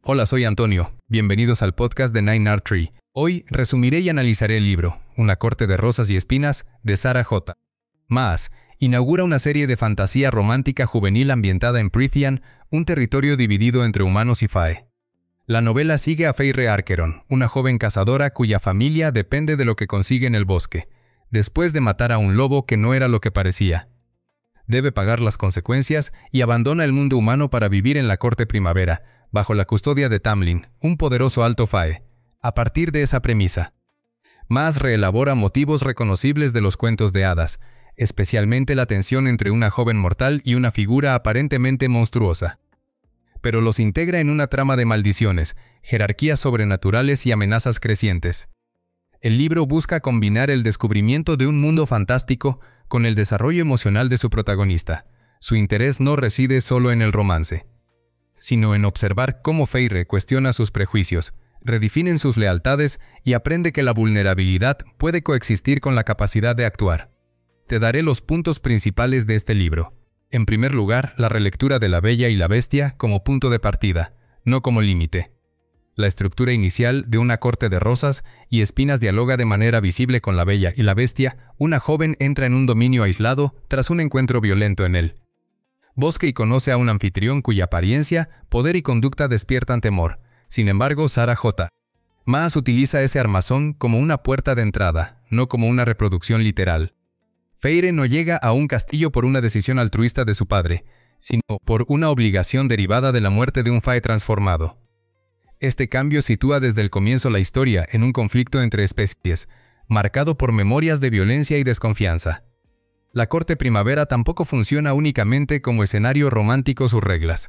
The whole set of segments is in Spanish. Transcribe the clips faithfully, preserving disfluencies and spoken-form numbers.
Hola, soy Antonio. Bienvenidos al podcast de Nine Art Tree. Hoy resumiré y analizaré el libro, Una corte de rosas y espinas, de Sarah J. Maas inaugura una serie de fantasía romántica juvenil ambientada en Prythian, un territorio dividido entre humanos y fae. La novela sigue a Feyre Archeron, una joven cazadora cuya familia depende de lo que consigue en el bosque, después de matar a un lobo que no era lo que parecía. Debe pagar las consecuencias y abandona el mundo humano para vivir en la corte primavera, bajo la custodia de Tamlin, un poderoso alto fae. A partir de esa premisa, Maas reelabora motivos reconocibles de los cuentos de hadas, especialmente la tensión entre una joven mortal y una figura aparentemente monstruosa. Pero los integra en una trama de maldiciones, jerarquías sobrenaturales y amenazas crecientes. El libro busca combinar el descubrimiento de un mundo fantástico con el desarrollo emocional de su protagonista. Su interés no reside solo en el romance, sino en observar cómo Feyre cuestiona sus prejuicios, redefine sus lealtades y aprende que la vulnerabilidad puede coexistir con la capacidad de actuar. Te daré los puntos principales de este libro. En primer lugar, la relectura de La Bella y la Bestia como punto de partida, no como límite. La estructura inicial de Una corte de rosas y espinas dialoga de manera visible con La Bella y la Bestia. Una joven entra en un dominio aislado tras un encuentro violento en él bosque y conoce a un anfitrión cuya apariencia, poder y conducta despiertan temor. Sin embargo, Sarah J. Maas utiliza ese armazón como una puerta de entrada, no como una reproducción literal. Feyre no llega a un castillo por una decisión altruista de su padre, sino por una obligación derivada de la muerte de un fae transformado. Este cambio sitúa desde el comienzo la historia en un conflicto entre especies, marcado por memorias de violencia y desconfianza. La corte primavera tampoco funciona únicamente como escenario romántico sus reglas.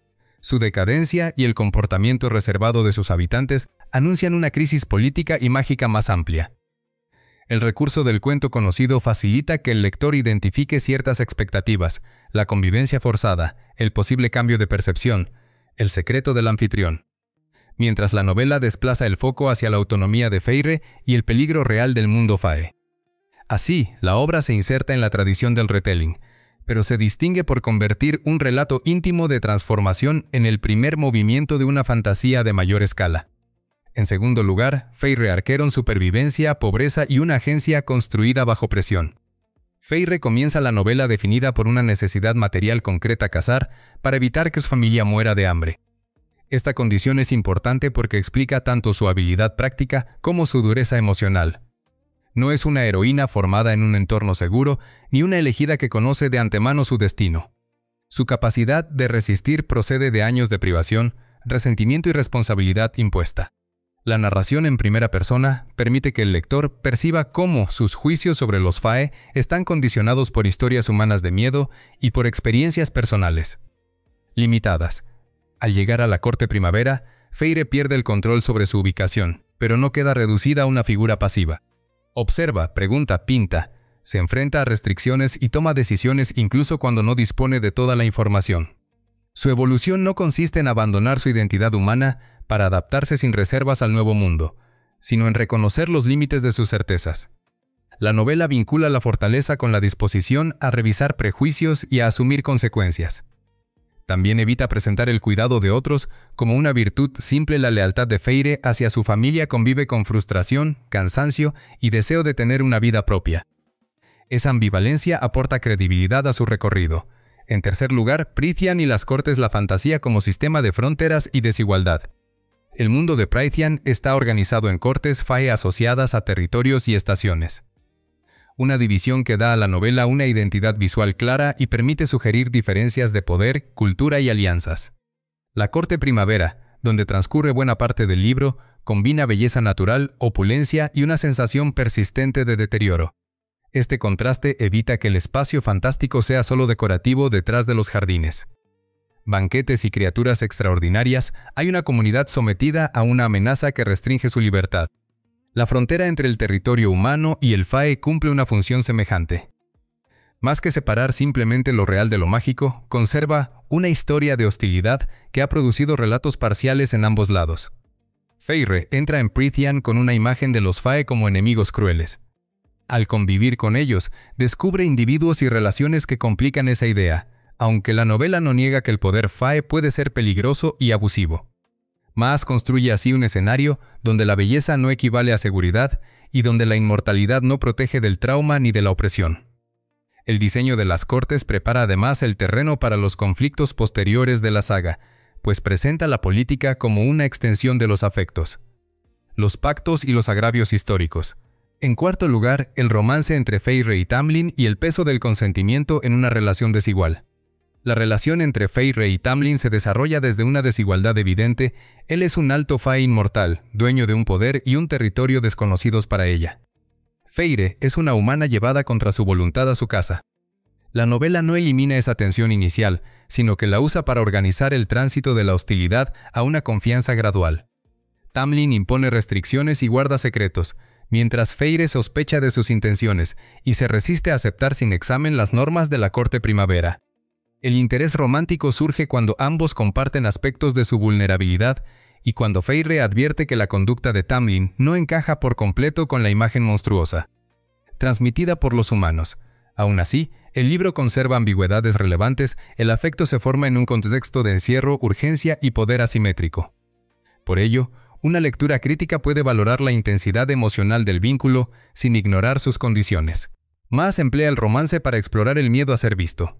Su decadencia y el comportamiento reservado de sus habitantes anuncian una crisis política y mágica más amplia. El recurso del cuento conocido facilita que el lector identifique ciertas expectativas, la convivencia forzada, el posible cambio de percepción, el secreto del anfitrión. Mientras la novela desplaza el foco hacia la autonomía de Feyre y el peligro real del mundo fae. Así, la obra se inserta en la tradición del retelling, pero se distingue por convertir un relato íntimo de transformación en el primer movimiento de una fantasía de mayor escala. En segundo lugar, Feyre Archeron supervivencia, pobreza y una agencia construida bajo presión. Feyre comienza la novela definida por una necesidad material concreta: cazar, para evitar que su familia muera de hambre. Esta condición es importante porque explica tanto su habilidad práctica como su dureza emocional. No es una heroína formada en un entorno seguro, ni una elegida que conoce de antemano su destino. Su capacidad de resistir procede de años de privación, resentimiento y responsabilidad impuesta. La narración en primera persona permite que el lector perciba cómo sus juicios sobre los fae están condicionados por historias humanas de miedo y por experiencias personales limitadas. Al llegar a la corte primavera, Feyre pierde el control sobre su ubicación, pero no queda reducida a una figura pasiva. Observa, pregunta, pinta, se enfrenta a restricciones y toma decisiones incluso cuando no dispone de toda la información. Su evolución no consiste en abandonar su identidad humana para adaptarse sin reservas al nuevo mundo, sino en reconocer los límites de sus certezas. La novela vincula la fortaleza con la disposición a revisar prejuicios y a asumir consecuencias. También evita presentar el cuidado de otros como una virtud simple. La lealtad de Feyre hacia su familia convive con frustración, cansancio y deseo de tener una vida propia. Esa ambivalencia aporta credibilidad a su recorrido. En tercer lugar, Prythian y las cortes, la fantasía como sistema de fronteras y desigualdad. El mundo de Prythian está organizado en cortes fae asociadas a territorios y estaciones. Una división que da a la novela una identidad visual clara y permite sugerir diferencias de poder, cultura y alianzas. La corte primavera, donde transcurre buena parte del libro, combina belleza natural, opulencia y una sensación persistente de deterioro. Este contraste evita que el espacio fantástico sea solo decorativo detrás de los jardines. Banquetes y criaturas extraordinarias, hay una comunidad sometida a una amenaza que restringe su libertad. La frontera entre el territorio humano y el fae cumple una función semejante. Más que separar simplemente lo real de lo mágico, conserva una historia de hostilidad que ha producido relatos parciales en ambos lados. Feyre entra en Prythian con una imagen de los fae como enemigos crueles. Al convivir con ellos, descubre individuos y relaciones que complican esa idea, aunque la novela no niega que el poder fae puede ser peligroso y abusivo. Maas construye así un escenario donde la belleza no equivale a seguridad y donde la inmortalidad no protege del trauma ni de la opresión. El diseño de las cortes prepara además el terreno para los conflictos posteriores de la saga, pues presenta la política como una extensión de los afectos, los pactos y los agravios históricos. En cuarto lugar, el romance entre Feyre y Tamlin y el peso del consentimiento en una relación desigual. La relación entre Feyre y Tamlin se desarrolla desde una desigualdad evidente. Él es un alto fae inmortal, dueño de un poder y un territorio desconocidos para ella. Feyre es una humana llevada contra su voluntad a su casa. La novela no elimina esa tensión inicial, sino que la usa para organizar el tránsito de la hostilidad a una confianza gradual. Tamlin impone restricciones y guarda secretos, mientras Feyre sospecha de sus intenciones y se resiste a aceptar sin examen las normas de la corte primavera. El interés romántico surge cuando ambos comparten aspectos de su vulnerabilidad y cuando Feyre advierte que la conducta de Tamlin no encaja por completo con la imagen monstruosa transmitida por los humanos. Aún así, el libro conserva ambigüedades relevantes. El afecto se forma en un contexto de encierro, urgencia y poder asimétrico. Por ello, una lectura crítica puede valorar la intensidad emocional del vínculo sin ignorar sus condiciones. Maas emplea el romance para explorar el miedo a ser visto,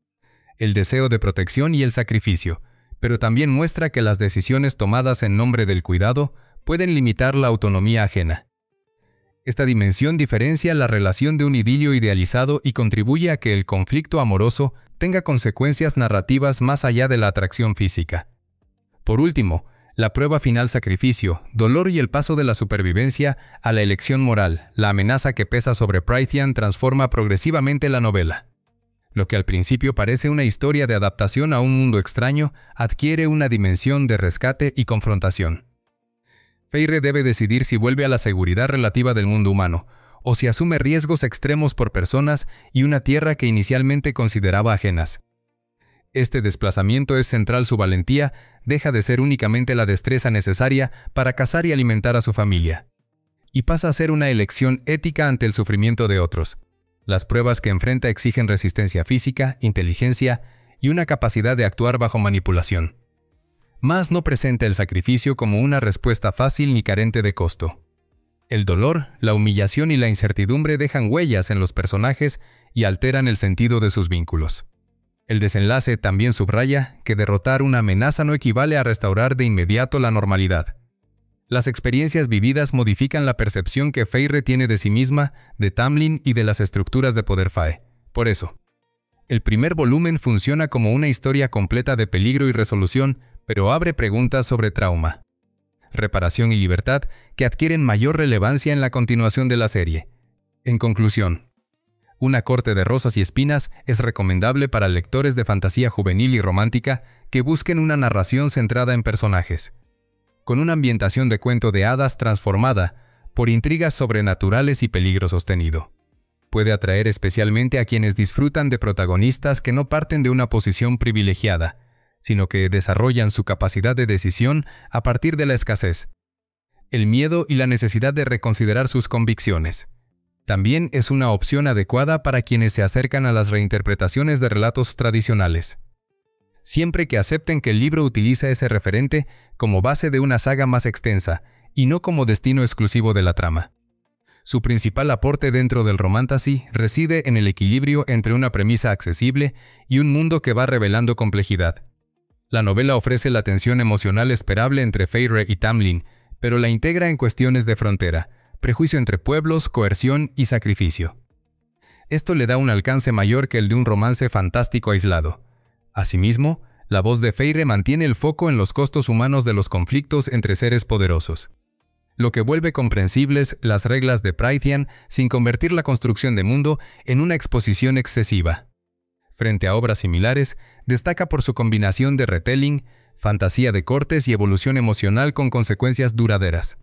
el deseo de protección y el sacrificio, pero también muestra que las decisiones tomadas en nombre del cuidado pueden limitar la autonomía ajena. Esta dimensión diferencia la relación de un idilio idealizado y contribuye a que el conflicto amoroso tenga consecuencias narrativas más allá de la atracción física. Por último, la prueba final: sacrificio, dolor y el paso de la supervivencia a la elección moral, la amenaza que pesa sobre Prythian transforma progresivamente la novela. Lo que al principio parece una historia de adaptación a un mundo extraño, adquiere una dimensión de rescate y confrontación. Feyre debe decidir si vuelve a la seguridad relativa del mundo humano, o si asume riesgos extremos por personas y una tierra que inicialmente consideraba ajenas. Este desplazamiento es central. Su valentía deja de ser únicamente la destreza necesaria para cazar y alimentar a su familia, y pasa a ser una elección ética ante el sufrimiento de otros. Las pruebas que enfrenta exigen resistencia física, inteligencia y una capacidad de actuar bajo manipulación. Maas no presenta el sacrificio como una respuesta fácil ni carente de costo. El dolor, la humillación y la incertidumbre dejan huellas en los personajes y alteran el sentido de sus vínculos. El desenlace también subraya que derrotar una amenaza no equivale a restaurar de inmediato la normalidad. Las experiencias vividas modifican la percepción que Feyre tiene de sí misma, de Tamlin y de las estructuras de poder fae. Por eso, el primer volumen funciona como una historia completa de peligro y resolución, pero abre preguntas sobre trauma, reparación y libertad que adquieren mayor relevancia en la continuación de la serie. En conclusión, Una corte de rosas y espinas es recomendable para lectores de fantasía juvenil y romántica que busquen una narración centrada en personajes, con una ambientación de cuento de hadas transformada por intrigas sobrenaturales y peligro sostenido. Puede atraer especialmente a quienes disfrutan de protagonistas que no parten de una posición privilegiada, sino que desarrollan su capacidad de decisión a partir de la escasez, el miedo y la necesidad de reconsiderar sus convicciones. También es una opción adecuada para quienes se acercan a las reinterpretaciones de relatos tradicionales, siempre que acepten que el libro utiliza ese referente como base de una saga más extensa y no como destino exclusivo de la trama. Su principal aporte dentro del romantasy reside en el equilibrio entre una premisa accesible y un mundo que va revelando complejidad. La novela ofrece la tensión emocional esperable entre Feyre y Tamlin, pero la integra en cuestiones de frontera, prejuicio entre pueblos, coerción y sacrificio. Esto le da un alcance mayor que el de un romance fantástico aislado. Asimismo, la voz de Feyre mantiene el foco en los costos humanos de los conflictos entre seres poderosos, lo que vuelve comprensibles las reglas de Prythian sin convertir la construcción de mundo en una exposición excesiva. Frente a obras similares, destaca por su combinación de retelling, fantasía de cortes y evolución emocional con consecuencias duraderas.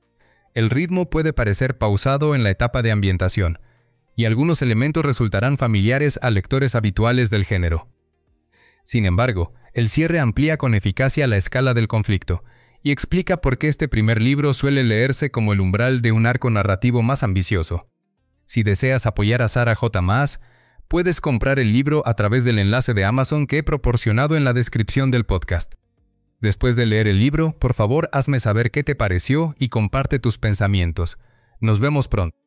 El ritmo puede parecer pausado en la etapa de ambientación, y algunos elementos resultarán familiares a lectores habituales del género. Sin embargo, el cierre amplía con eficacia la escala del conflicto, y explica por qué este primer libro suele leerse como el umbral de un arco narrativo más ambicioso. Si deseas apoyar a Sarah J. Maas, puedes comprar el libro a través del enlace de Amazon que he proporcionado en la descripción del podcast. Después de leer el libro, por favor hazme saber qué te pareció y comparte tus pensamientos. Nos vemos pronto.